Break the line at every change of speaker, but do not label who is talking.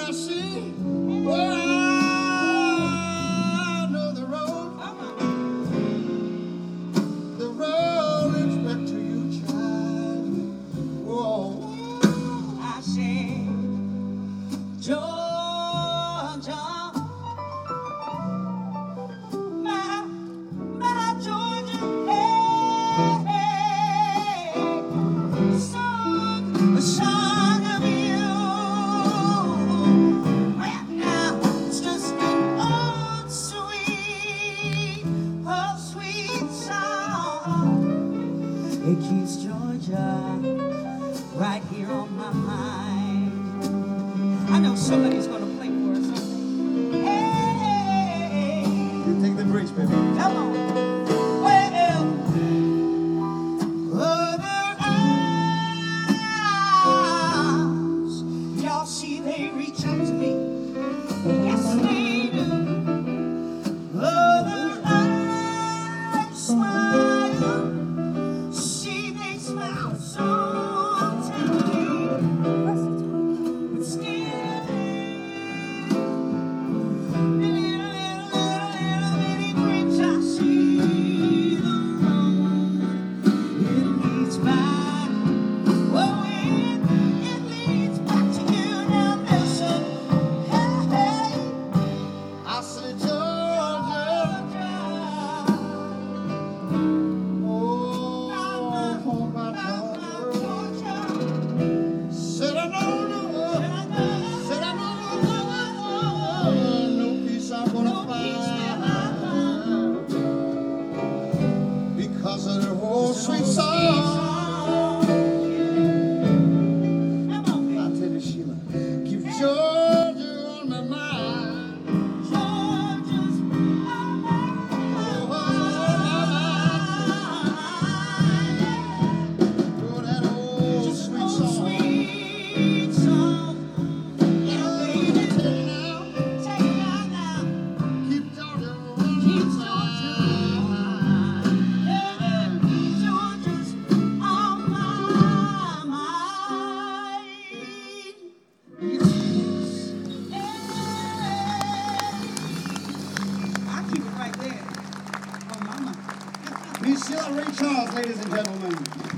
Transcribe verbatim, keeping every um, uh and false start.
I see, well, I know the road. The road is back to you, child. Whoa.
I say, Georgia, my, my Georgia, hey, hey, song, a song of you. Well, now it's just an old sweet, oh sweet song. It keeps Georgia right here on my mind. I know somebody's gonna play for us something. Hey,
You take the bridge, baby.
come on. Well, other arms, y'all see they reach out to me. Yes, they do. Other eyes smile. See, they smile so tenderly. But still, little, little, little, little bitty creeps, I see the road. It leads back. Oh, it, it leads back to you now, listen. Hey, hey,
I say, Georgia. Oh, my Georgia. Said I know the world. Said I know the world. No peace I'm gonna find because of the old sweet song. I tell you, Sheila, keep Georgia on my mind. Oh, oh, that old sweet song. Yeah, baby, take it now. Keep Georgia on my
I'll keep it right there. Oh, mama.
Miss Sheila Ray Charles, ladies and gentlemen.